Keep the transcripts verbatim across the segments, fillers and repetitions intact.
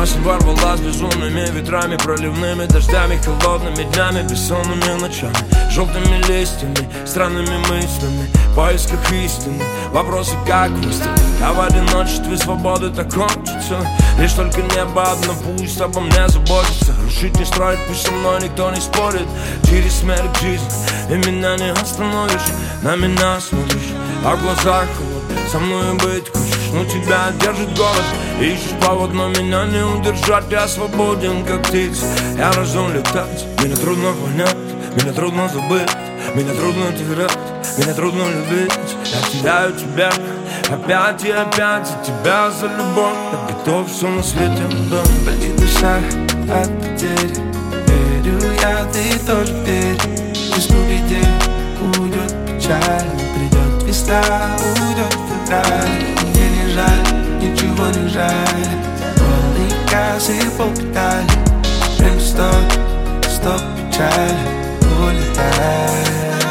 Осень ворвалась безумными ветрами, проливными дождями, холодными днями, бессонными ночами, желтыми листьями, странными мыслями, в поисках истины, вопросы как выстрелить. А в одиночестве свободы так хочется, лишь только небо одно пусть обо мне заботится. Рушить не строить, пусть со мной никто не спорит. Через смерть к жизни, и меня не остановишь. На меня смотришь, а в глазах холод. Со мной быть хочешь, но тебя держит голод. Ищешь повод, но меня не удержать. Я свободен, как птица, я рожден летать. Меня трудно понять, меня трудно забыть, меня трудно терять, меня трудно любить. Я теряю тебя опять и опять, за тебя, за любовь. Я готов все на свете отдать. Болит душа от потери, верю я, ты тоже верь. Весну грядет, уйдет печаль, придет весна, уйдет февраль. Мне не жаль, ничего не жаль. Полный газ и полпедали. Время стоп, стоп печаль, улетай.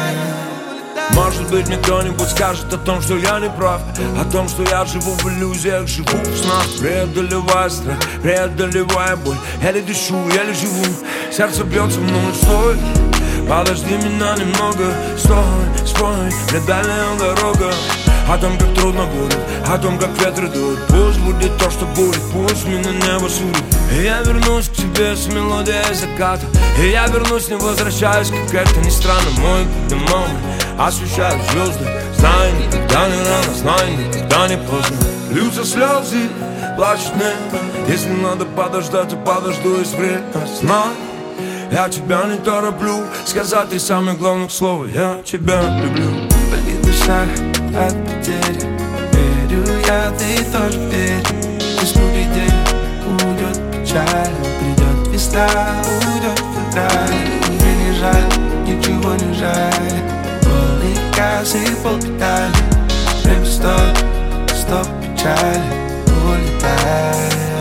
Может быть, мне кто-нибудь скажет о том, что я не прав, о том, что я живу в иллюзиях, живу в снах, преодолевая страх, преодолевая боль. Еле дышу, еле живу, сердце бьется, но стой. Подожди меня немного, стой, спой, мне дальняя дорога. О том, как трудно будет, о том, как ветры дуют. Пусть будет то, что будет, пусть меня небо судит. И я вернусь к тебе с мелодией заката. И я вернусь, не возвращаюсь, как это ни странно. Мой домой освещают звезды. Знаю, никогда не рано, знаю, никогда не поздно. Льются слезы, плачет небо. Если надо подождать, то подожду и время. Знаю, я тебя не тороплю сказать три самых главных слова: я тебя люблю. Болит душа от потери, верю я, ты тоже верь. Весну грядет, уйдет печаль, придет весна, уйдет февраль. Мне не жаль, ничего не жаль. Полный газ и полпедали. Время стоп, стоп печаль, улетай.